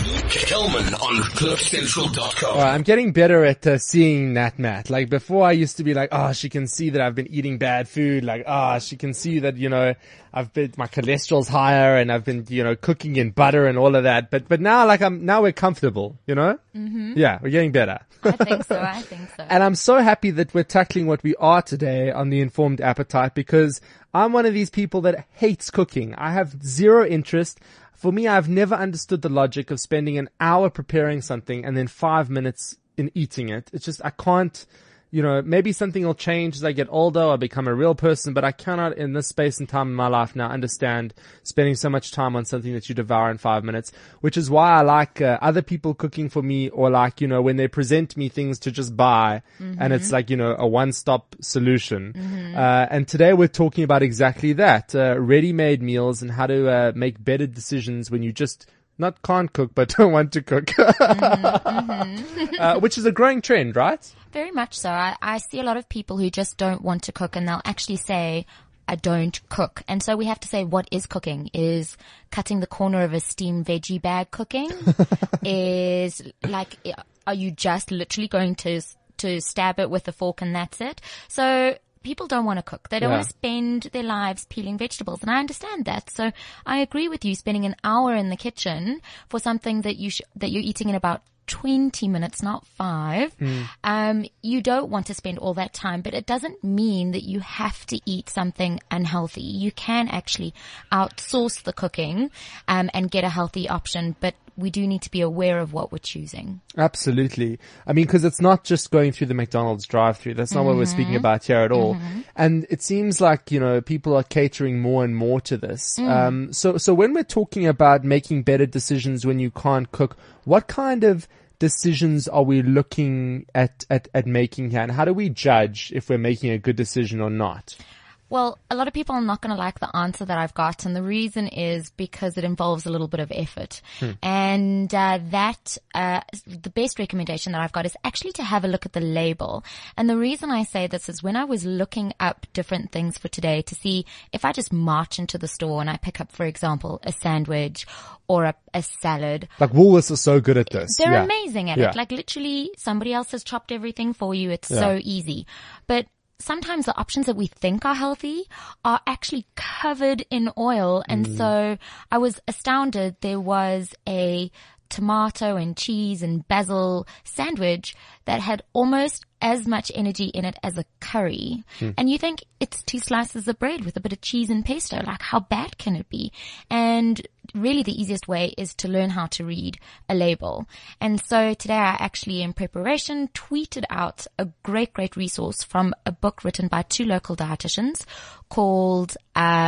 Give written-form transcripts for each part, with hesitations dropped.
Kelman on CliffCentral.com. I'm getting better at seeing that, Matt. Like before I used to be like, oh, she can see that I've been eating bad food. Like, she can see that, my cholesterol's higher and I've been, cooking in butter and all of that. But now now we're comfortable, Mm-hmm. Yeah, we're getting better. I think so. And I'm so happy that we're tackling what we are today on the Informed Appetite, because I'm one of these people that hates cooking. I have zero interest. For me, I've never understood the logic of spending an hour preparing something and then 5 minutes in eating it. It's just, I can't, maybe something will change as I get older or become a real person, but I cannot in this space and time in my life now understand spending so much time on something that you devour in 5 minutes, which is why I like other people cooking for me, or like, when they present me things to just buy, mm-hmm. and it's like, a one-stop solution. Mm-hmm. And today we're talking about exactly that, ready-made meals and how to make better decisions when you just not can't cook, but don't want to cook, mm-hmm. Which is a growing trend, right? Very much so. I see a lot of people who just don't want to cook, and they'll actually say, I don't cook. And so we have to say, what is cooking? Is cutting the corner of a steamed veggie bag cooking? Is like, are you just literally going to stab it with a fork and that's it? So people don't want to cook. They don't want to spend their lives peeling vegetables. And I understand that. So I agree with you, spending an hour in the kitchen for something that that you're eating in about 20 minutes, not 5. You don't want to spend all that time, but it doesn't mean that you have to eat something unhealthy. You can actually outsource the cooking, and get a healthy option, but we do need to be aware of what we're choosing. Absolutely. I mean, because it's not just going through the McDonald's drive-through. That's not what we're speaking about here at all. Mm-hmm. And it seems like, people are catering more and more to this. So when we're talking about making better decisions when you can't cook, what kind of decisions are we looking at making here? And how do we judge if we're making a good decision or not? Well, a lot of people are not going to like the answer that I've got, and the reason is because it involves a little bit of effort. And the best recommendation that I've got is actually to have a look at the label. And the reason I say this is when I was looking up different things for today to see if I just march into the store and I pick up, for example, a sandwich or a salad. Like Woolworths are so good at this. They're amazing at it. Like literally somebody else has chopped everything for you. It's so easy. But sometimes the options that we think are healthy are actually covered in oil. And so I was astounded. There was a tomato and cheese and basil sandwich that had almost as much energy in it as a curry. And you think it's 2 slices of bread with a bit of cheese and pesto. Like, how bad can it be? And really the easiest way is to learn how to read a label. And so today I actually, in preparation, tweeted out a great resource from a book written by 2 local dietitians called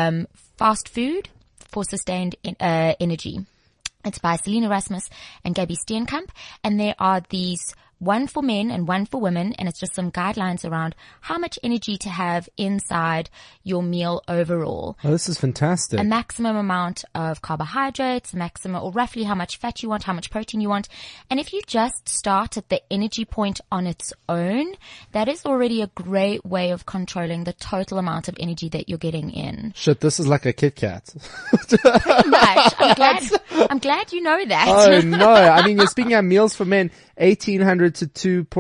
Fast Food for Sustained Energy. It's by Selena Rasmus and Gabby Steenkamp. And there are these, one for men and one for women, and it's just some guidelines around how much energy to have inside your meal overall. Oh, this is fantastic. A maximum amount of carbohydrates, maximum or roughly how much fat you want, how much protein you want. And if you just start at the energy point on its own, that is already a great way of controlling the total amount of energy that you're getting in. Shit, this is like a Kit Kat. Pretty much. I'm glad you know that. Oh no. I mean, you're speaking of meals for men, 1,800 to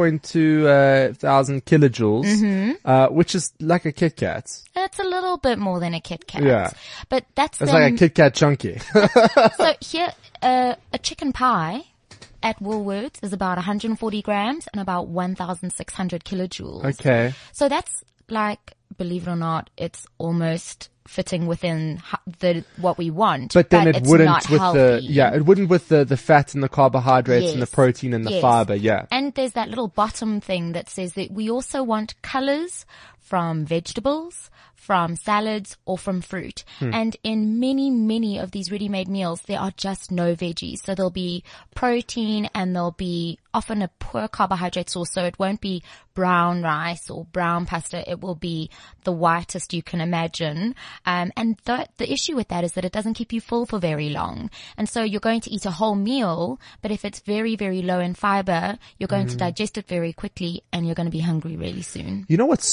2,200 thousand kilojoules, which is like a Kit Kat. It's a little bit more than a Kit Kat. Yeah. But that's like a Kit Kat chunky. So here, a chicken pie at Woolworths is about 140 grams and about 1,600 kilojoules. Okay. So that's like, believe it or not, it's almost fitting within what we want. But then it wouldn't with healthy. it wouldn't with the fat and the carbohydrates and the protein and the fiber. Yeah. And there's that little bottom thing that says that we also want colors from vegetables, from salads, or from fruit. And in many of these ready-made meals, there are just no veggies. So there'll be protein and there'll be often a poor carbohydrate source. So it won't be brown rice or brown pasta. It will be the whitest you can imagine. And the issue with that is that it doesn't keep you full for very long. And so you're going to eat a whole meal, but if it's very, very low in fiber, you're going to digest it very quickly and you're going to be hungry really soon. You know what's so missing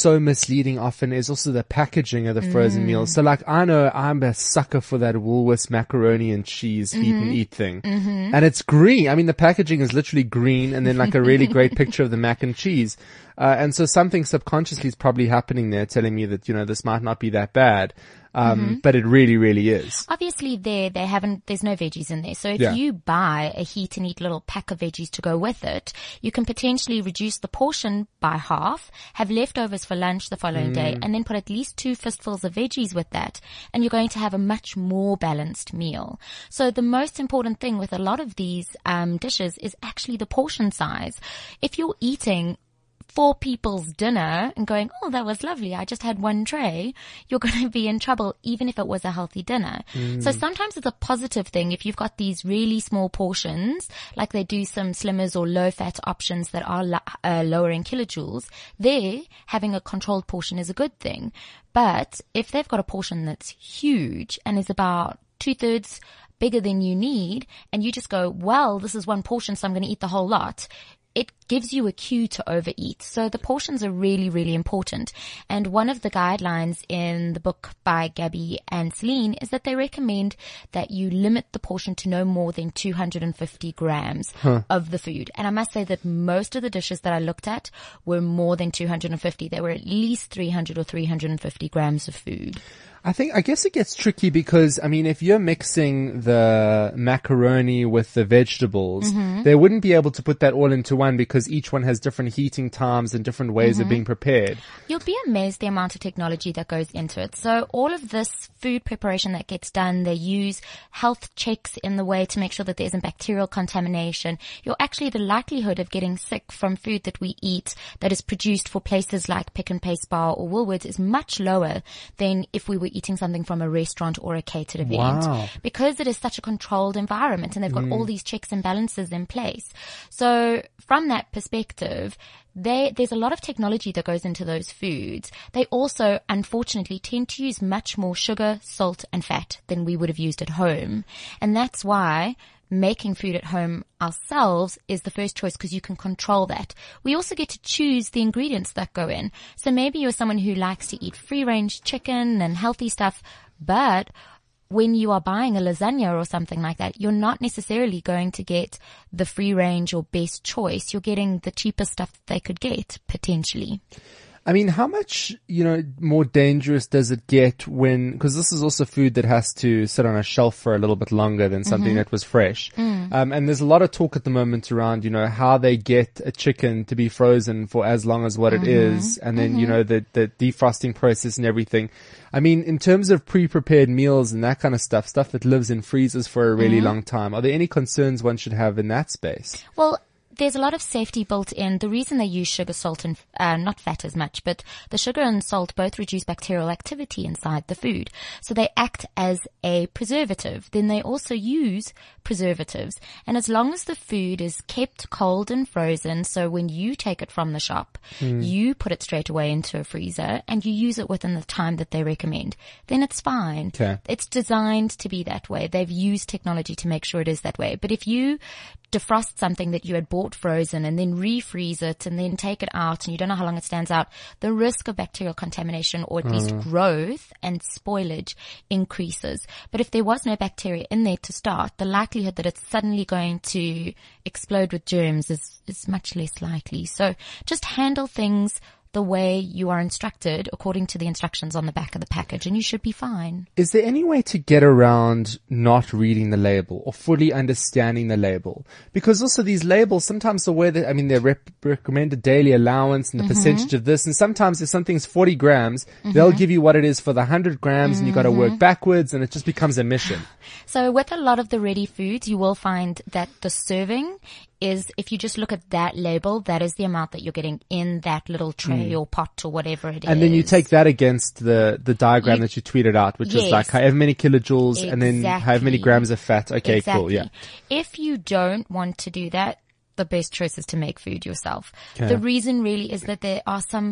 misleading often is also the packaging of the frozen meals. So like, I know I'm a sucker for that Woolworths macaroni and cheese heat and eat thing. And it's green. I mean, the packaging is literally green and then like a really great picture of the mac and cheese. And so something subconsciously is probably happening there telling me that, this might not be that bad. But it really, really is. Obviously there's no veggies in there. So if Yeah. you buy a heat and eat little pack of veggies to go with it, you can potentially reduce the portion by half, have leftovers for lunch the following day, and then put at least 2 fistfuls of veggies with that. And you're going to have a much more balanced meal. So the most important thing with a lot of these, dishes is actually the portion size. If you're eating 4 people's dinner and going, oh, that was lovely, I just had 1 tray, you're going to be in trouble even if it was a healthy dinner. So sometimes it's a positive thing if you've got these really small portions, like they do some slimmers or low-fat options that are lower in kilojoules. There, having a controlled portion is a good thing. But if they've got a portion that's huge and is about 2/3 bigger than you need, and you just go, well, this is 1 portion, so I'm going to eat the whole lot, it gives you a cue to overeat. So the portions are really, really important. And one of the guidelines in the book by Gabby and Celine is that they recommend that you limit the portion to no more than 250 grams of the food. And I must say that most of the dishes that I looked at were more than 250. They were at least 300 or 350 grams of food. I guess it gets tricky because, I mean, if you're mixing the macaroni with the vegetables, they wouldn't be able to put that all into one because each one has different heating times and different ways of being prepared. You'll be amazed the amount of technology that goes into it. So all of this food preparation that gets done, they use health checks in the way to make sure that there isn't bacterial contamination. The likelihood of getting sick from food that we eat that is produced for places like Pick and Pay Spa or Woolworths is much lower than if we were eating something from a restaurant or a catered event. Wow. Because it is such a controlled environment and they've got all these checks and balances in place. So from that perspective, there's a lot of technology that goes into those foods. They also, unfortunately, tend to use much more sugar, salt, and fat than we would have used at home. And that's why making food at home ourselves is the first choice because you can control that. We also get to choose the ingredients that go in. So maybe you're someone who likes to eat free-range chicken and healthy stuff, but when you are buying a lasagna or something like that, you're not necessarily going to get the free-range or best choice. You're getting the cheapest stuff that they could get, potentially. I mean, how much, more dangerous does it get because this is also food that has to sit on a shelf for a little bit longer than something that was fresh. And there's a lot of talk at the moment around, how they get a chicken to be frozen for as long as what it is. And then, the defrosting process and everything. I mean, in terms of pre-prepared meals and that kind of stuff that lives in freezers for a really long time, are there any concerns one should have in that space? Well, there's a lot of safety built in. The reason they use sugar, salt, and not fat as much, but the sugar and salt both reduce bacterial activity inside the food. So they act as a preservative. Then they also use preservatives. And as long as the food is kept cold and frozen, so when you take it from the shop, you put it straight away into a freezer and you use it within the time that they recommend, then it's fine. Okay. It's designed to be that way. They've used technology to make sure it is that way. But if you defrost something that you had bought frozen and then refreeze it and then take it out and you don't know how long it stands out, the risk of bacterial contamination or at least growth and spoilage increases. But if there was no bacteria in there to start, the likelihood that it's suddenly going to explode with germs is much less likely. So just handle things the way you are instructed according to the instructions on the back of the package and you should be fine. Is there any way to get around not reading the label or fully understanding the label? Because also these labels, sometimes the way that, they recommended daily allowance and the percentage of this, and sometimes if something's 40 grams, they'll give you what it is for the 100 grams and you got to work backwards and it just becomes a mission. So with a lot of the ready foods, you will find that the serving is, if you just look at that label, that is the amount that you're getting in that little tray or pot or whatever it is. And then you take that against the diagram that you tweeted out, which is like however many kilojoules and then however many grams of fat. Okay, cool. Yeah. If you don't want to do that, the best choice is to make food yourself. Okay. The reason really is that there are some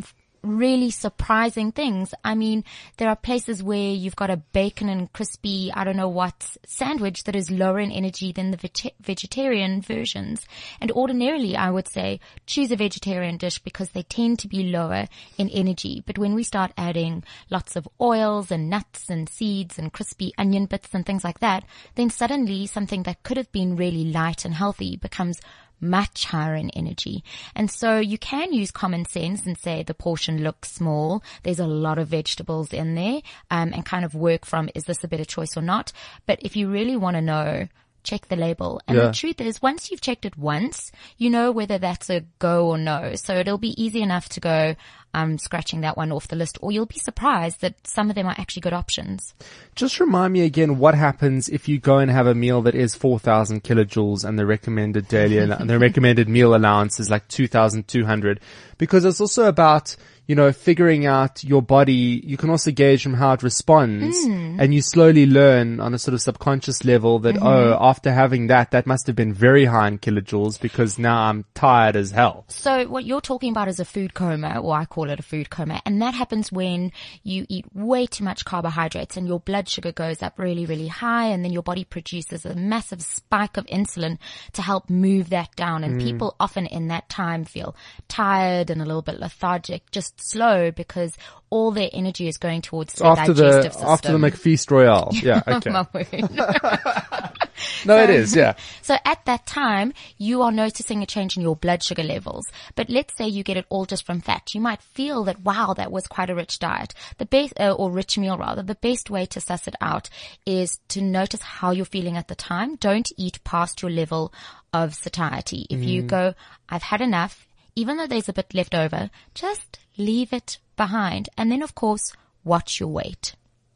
really surprising things. I mean, there are places where you've got a bacon and crispy, I don't know what, sandwich that is lower in energy than the vegetarian versions. And ordinarily, I would say, choose a vegetarian dish because they tend to be lower in energy. But when we start adding lots of oils and nuts and seeds and crispy onion bits and things like that, then suddenly something that could have been really light and healthy becomes much higher in energy. And so you can use common sense and say the portion looks small, there's a lot of vegetables in there, and kind of work from, is this a better choice or not? But if you really want to know, check the label. And the truth is, once you've checked it once, you know whether that's a go or no. So it'll be easy enough to go, I'm scratching that one off the list, or you'll be surprised that some of them are actually good options. Just remind me again what happens if you go and have a meal that is 4,000 kilojoules and the recommended the recommended meal allowance is like 2,200, because it's also about, you know, figuring out your body. You can also gauge from how it responds, and you slowly learn on a sort of subconscious level that, after having that must have been very high in kilojoules because now I'm tired as hell. So what you're talking about is a food coma, or I call it a food coma, and that happens when you eat way too much carbohydrates and your blood sugar goes up really, really high, and then your body produces a massive spike of insulin to help move that down. And people often in that time feel tired and a little bit lethargic, just slow, because all their energy is going towards the digestive system. After the McFeast Royale. Yeah, okay. My word. No, it is, yeah. So at that time, you are noticing a change in your blood sugar levels. But let's say you get it all just from fat. You might feel that, wow, that was quite a rich diet. The best, or rich meal rather. The best way to suss it out is to notice how you're feeling at the time. Don't eat past your level of satiety. If you go, I've had enough, even though there's a bit left over, just leave it behind. And then, of course, watch your weight.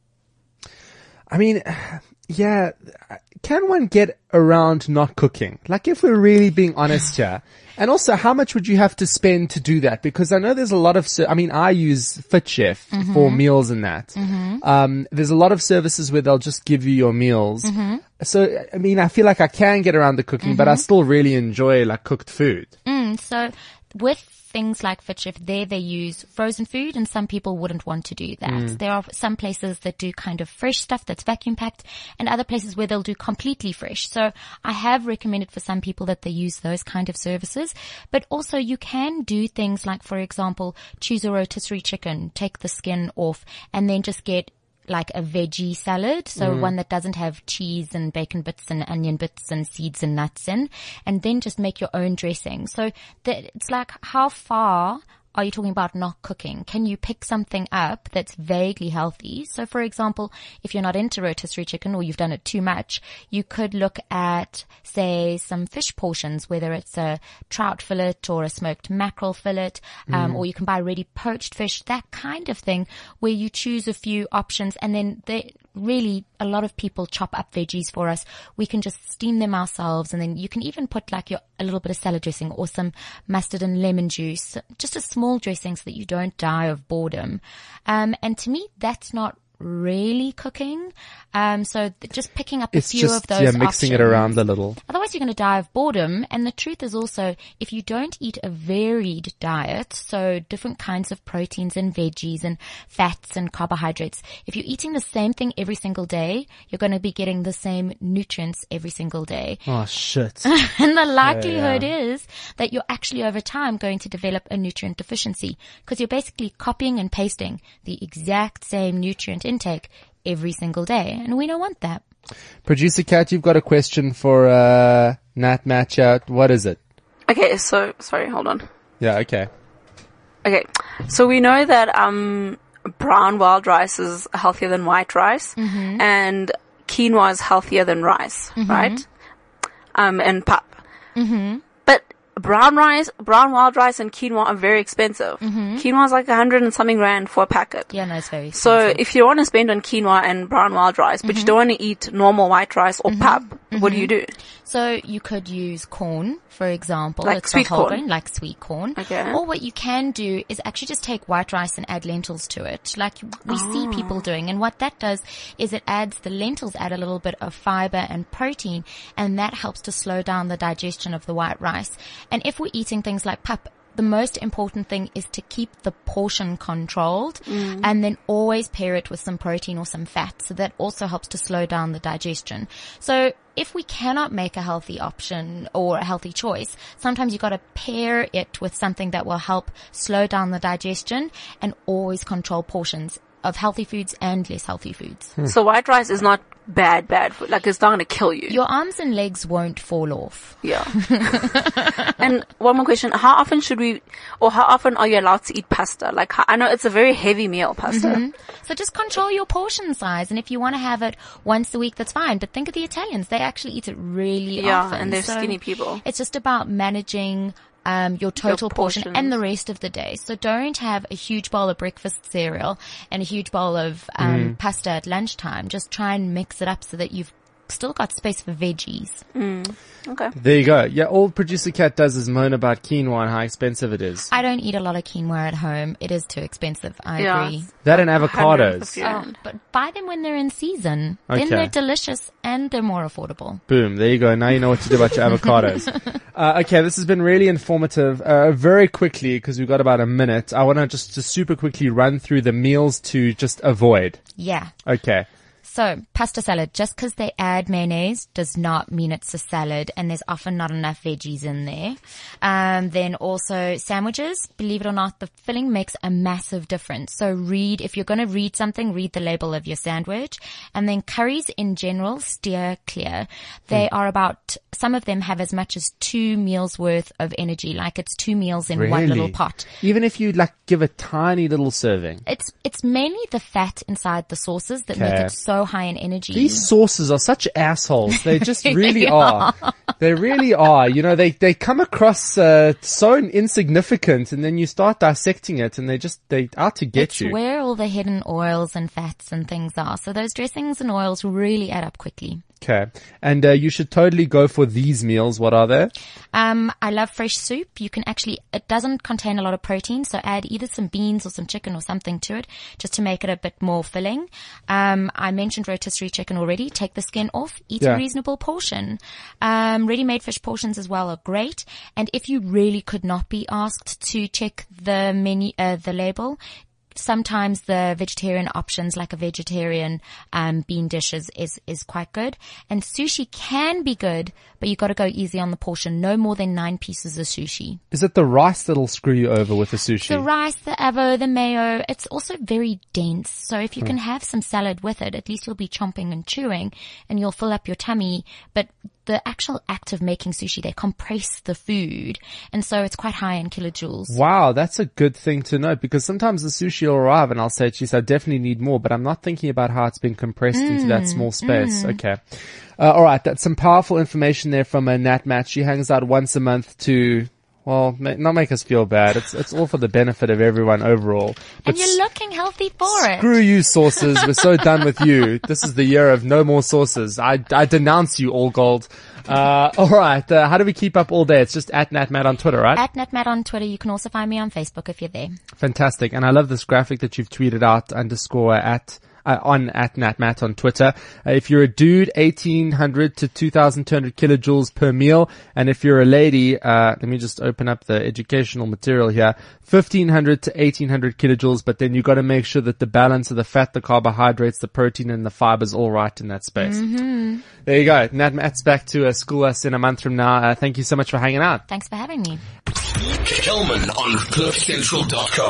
I mean, yeah, can one get around not cooking? Like, if we're really being honest here. And also, how much would you have to spend to do that? Because I know there's a lot of, I use FitChef for meals and that. There's a lot of services where they'll just give you your meals. So, I mean, I feel like I can get around the cooking, but I still really enjoy like cooked food. So with things like FitChef, they use frozen food, and some people wouldn't want to do that. There are some places that do kind of fresh stuff that's vacuum packed, and other places where they'll do completely fresh. So I have recommended for some people that they use those kind of services. But also you can do things like, for example, choose a rotisserie chicken, take the skin off, and then just get like a veggie salad. So one that doesn't have cheese and bacon bits and onion bits and seeds and nuts in, and then just make your own dressing. So that it's like, how far are you talking about not cooking? Can you pick something up that's vaguely healthy? So for example, if you're not into rotisserie chicken or you've done it too much, you could look at, say, some fish portions, whether it's a trout fillet or a smoked mackerel fillet, or you can buy ready poached fish, that kind of thing, where you choose a few options, and then really a lot of people chop up veggies for us. We can just steam them ourselves, and then you can even put like a little bit of salad dressing or some mustard and lemon juice, just a small dressing so that you don't die of boredom. And to me, that's not really cooking. So just picking up a few of those options. Mixing it around a little. Otherwise you're going to die of boredom. And the truth is also, if you don't eat a varied diet, so different kinds of proteins and veggies and fats and carbohydrates, if you're eating the same thing every single day, you're going to be getting the same nutrients every single day. Oh, shit. And the likelihood is that you're actually over time going to develop a nutrient deficiency, because you're basically copying and pasting the exact same nutrient intake every single day, and we don't want that. Producer Kat, you've got a question for Nat Matcha. What is it? Okay, so sorry, hold on. Yeah, okay. Okay, so we know that brown wild rice is healthier than white rice, and quinoa is healthier than rice, right? And pap. But brown wild rice and quinoa are very expensive. Quinoa is like 100 and something rand for a packet. Yeah, no, it's very expensive. So if you want to spend on quinoa and brown wild rice, but you don't want to eat normal white rice or pap, what do you do? So you could use corn, for example. Like it's sweet whole corn? grain, like sweet corn. Okay. Or what you can do is actually just take white rice and add lentils to it, like we see people doing. And what that does is the lentils add a little bit of fiber and protein, and that helps to slow down the digestion of the white rice. And if we're eating things like pap, the most important thing is to keep the portion controlled and then always pair it with some protein or some fat. So that also helps to slow down the digestion. So if we cannot make a healthy option or a healthy choice, sometimes you got to pair it with something that will help slow down the digestion and always control portions of healthy foods and less healthy foods. So white rice is not bad food. Like, it's not going to kill you. Your arms and legs won't fall off. Yeah. And one more question. How often how often are you allowed to eat pasta? Like, I know it's a very heavy meal, pasta. So just control your portion size. And if you want to have it once a week, that's fine. But think of the Italians. They actually eat it really often. And they're So skinny people. It's just about managing your total portion portions. and the rest of the day. So don't have a huge bowl of breakfast cereal and a huge bowl of pasta at lunchtime. Just try and mix it up so that you've still got space for veggies. Okay. There you go. Yeah, all Producer Cat does is moan about quinoa and how expensive it is. I don't eat a lot of quinoa at home. It is too expensive. I agree. That and avocados. 150 Oh, rand. but buy them when they're in season. Okay. Then they're delicious and they're more affordable. Boom. There you go. Now you know what to do about your avocados. Okay, this has been really informative. Very quickly, because we've got about a minute, I want to just super quickly run through the meals to just avoid. Yeah. Okay. So, pasta salad, just because they add mayonnaise does not mean it's a salad, and there's often not enough veggies in there. Then also sandwiches, believe it or not, the filling makes a massive difference. So if you're going to read something, read the label of your sandwich. And then curries in general, steer clear. They are some of them have as much as 2 meals worth of energy, like it's 2 meals in one little pot. Even if you give a tiny little serving. It's mainly the fat inside the sauces that make it so high in energy. These sauces are such assholes. They just really are. They really are. You know, they come across so insignificant, and then you start dissecting it, and they out to get you. It's where all the hidden oils and fats and things are. So those dressings and oils really add up quickly. Okay. And you should totally go for these meals. What are they? I love fresh soup. It doesn't contain a lot of protein, so add either some beans or some chicken or something to it just to make it a bit more filling. I mentioned rotisserie chicken already. Take the skin off. Eat a reasonable portion. Ready-made fish portions as well are great. And if you really could not be asked to check the menu, the label, sometimes the vegetarian options, like a vegetarian bean dishes, is quite good. And sushi can be good, but you got to go easy on the portion. No more than 9 pieces of sushi. Is it the rice that'll screw you over with the sushi? The rice, the avo, the mayo. It's also very dense. So if you can have some salad with it, at least you'll be chomping and chewing, and you'll fill up your tummy. But the actual act of making sushi, they compress the food, and so it's quite high in kilojoules. Wow, that's a good thing to know, because sometimes the sushi will arrive and I'll say, geez, I definitely need more, but I'm not thinking about how it's been compressed into that small space. Okay. All right. That's some powerful information there from Nat Matt. She hangs out once a month to, well, not make us feel bad. It's all for the benefit of everyone overall. But And you're looking healthy for it. screw you, sauces. We're so done with you. This is the year of no more sauces. I denounce you, all gold. All right. How do we keep up all day? It's just at NatMat on Twitter, right? At NatMat on Twitter. You can also find me on Facebook if you're there. Fantastic. And I love this graphic that you've tweeted out on at NatMat on Twitter. If you're a dude, 1,800 to 2,200 kilojoules per meal. And if you're a lady, let me just open up the educational material here. 1,500 to 1,800 kilojoules, but then you got to make sure that the balance of the fat, the carbohydrates, the protein, and the fibers all right in that space. There you go. NatMat's back to school us in a month from now. Thank you so much for hanging out. Thanks for having me. Kelman on CliffCentral.com.